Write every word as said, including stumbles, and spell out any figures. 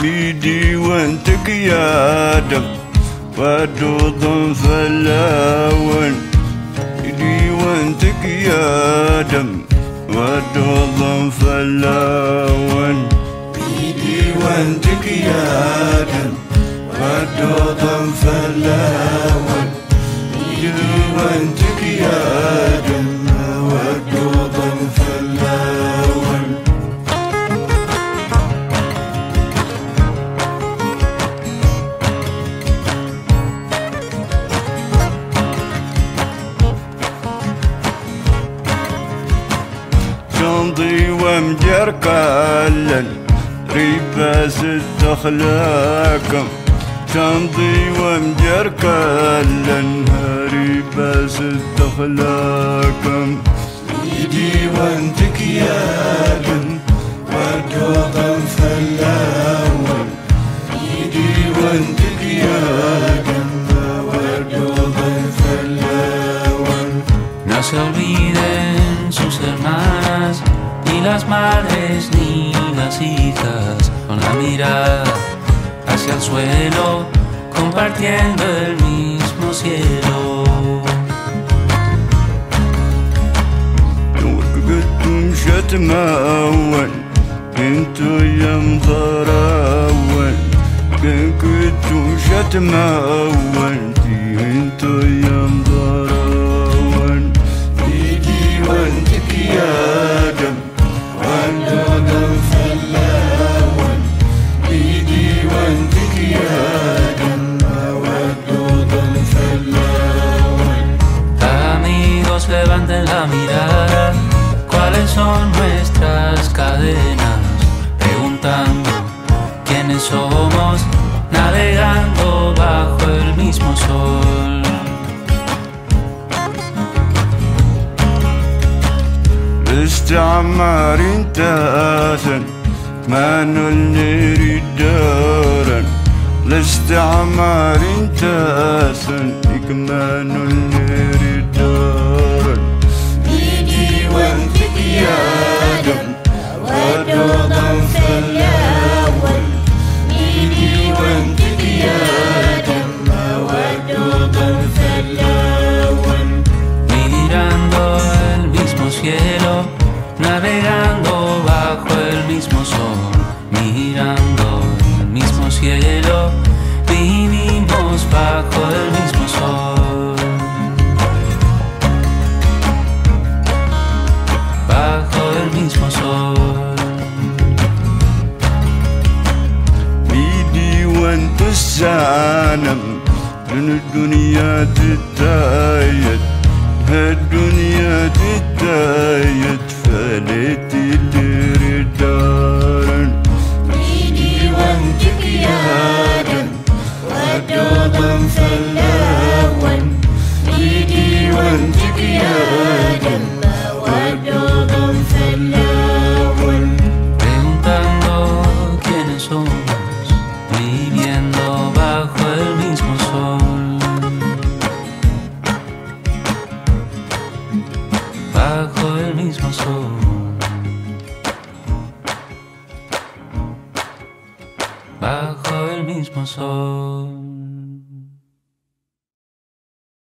بيدي وانتك يا دم ودوض فلاون بيدي وانتك يا دم ودوض فلاون بيدي وانتك يا دم ودوض فلاون بيدي وانتك يا دم ودوض فلاون شنطي ومجر كالن ريباس التخلاكم شنطي ومجر كالن ريباس التخلاكم بيدي وانتك يا دم ودوضا فلاون بيدي وانتك يا دم ودوضا فلاون. No se olviden sus hermanas, ni las madres ni las hijas, con la mirada hacia el suelo, compartiendo el mismo cielo. وقتم شتماون انتو يا مضراون كنتم شتماون انتو يا مضراون بيدي وانتك يا دم ودوضا فلاون بيدي وانتك يا دم ودوضا فلاون. Amigos, levanten la mirada, ¿cuáles son nuestras cadenas? Preguntando quiénes somos, navegando bajo el mismo sol. استعمار انتاسا ما نريد دارا لاستعمار انتاسا ما نريد دارا بيدي وانتك يا دم ودوضا فلاون بيدي وانتك يا دم ودوضا فلاون. Mirando el mismo cielo, navegando bajo el mismo sol, mirando el mismo cielo, vivimos bajo el mismo sol, bajo el mismo sol. بيدي وانت السالم من الدنيا تتايد هالدنيا تتايد فليت اللي دارن بيدي وانتك يا دم ودوضا فلاون بيدي وانتك يا دم ودوضا فلاون. Preguntando quiénes somos, viviendo bajo el mismo sol, bajo el mismo sol, bajo el mismo sol.